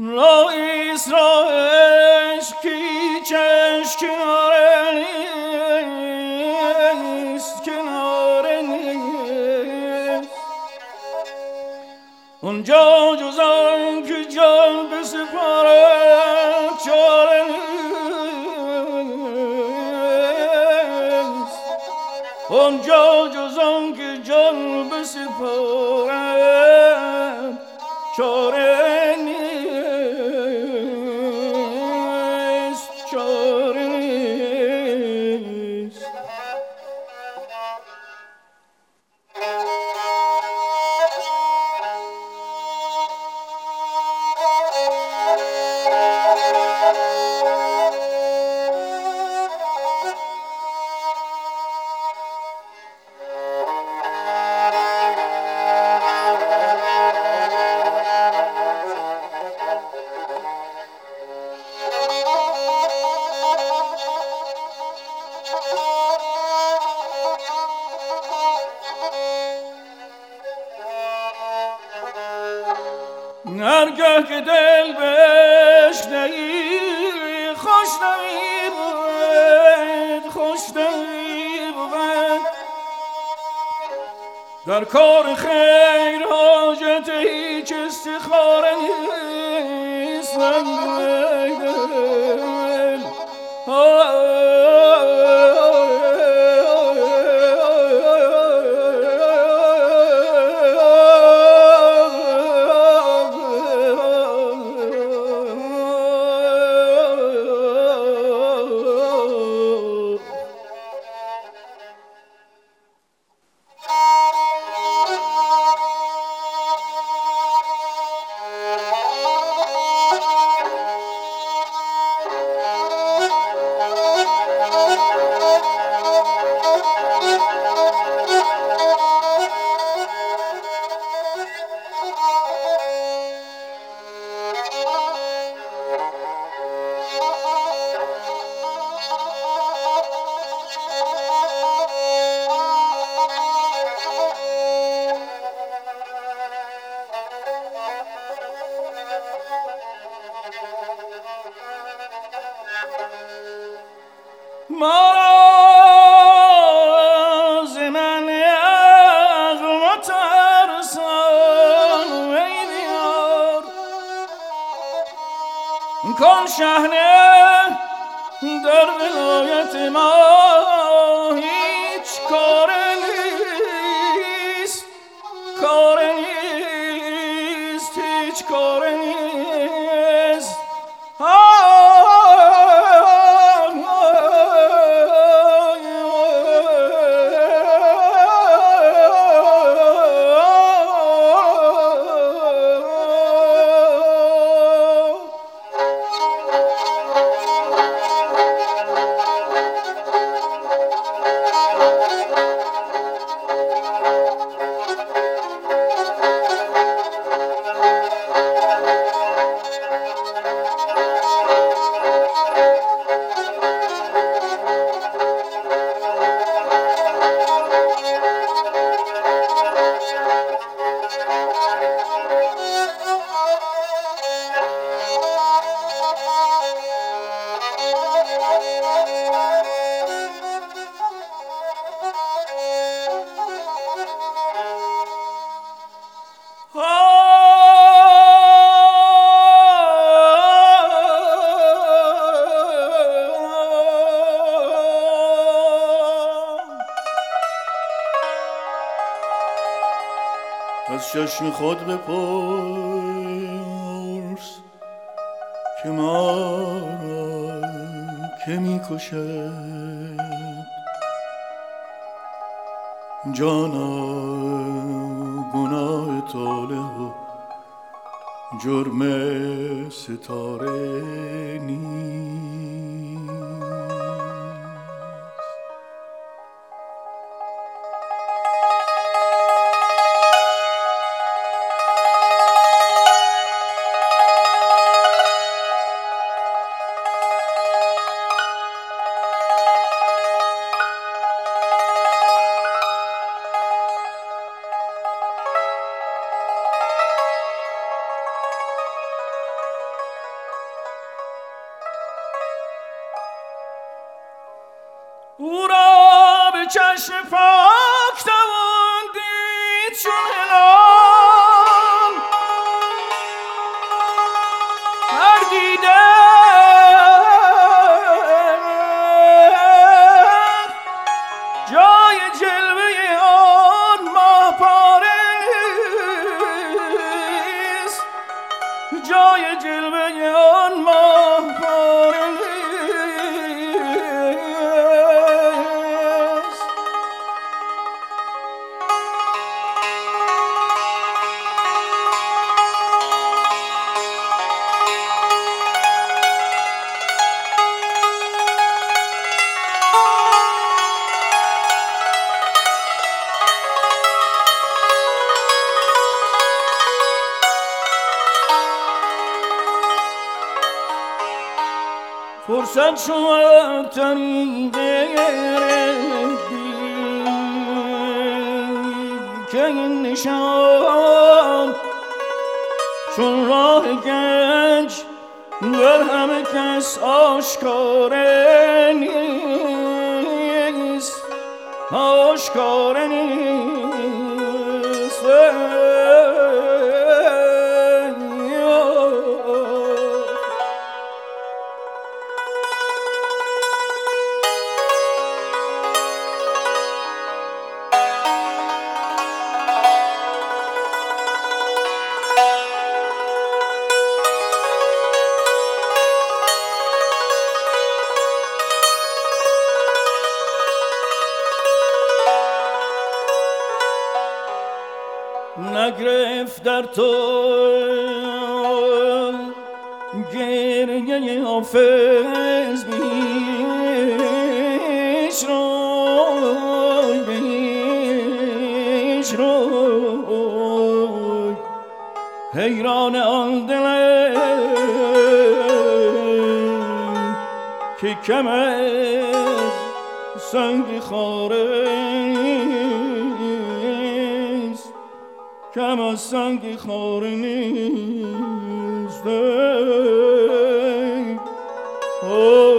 رئیس را عشقی چشم کناره نیست کناره نیست اونجا جز آن که جان بسپاره چاره نیست اونجا جز آن که جان بسپاره چاره نیست چاره نیست هرگاه که دل بشنهی خوش نمی بود خوش نمی بود در کار خیر حاجت هیچ استخاره نیست ما ز من عقل مترسان ای بیار کن شحنه در ولایت ما هیچ کار نیست کار نیست هیچ کار نیست از چشم خود بپرس که ما را که می کشد جانا گناه طالع و جرم ستاره نیست چشم پاک توان دید چون هلال هر دیده جای جلوه آن ماه پاره نیست جای جلوه آن ماه پاره نیست فرصت شما طریق که این نشان چون راه گنج بر همه کس آشکار نیست آشکار نیست نگرفت در تو گریه حافظ بیش روی بیش روی حیران آن دلم که کم از سنگ خاره کم از سنگ خاره نیست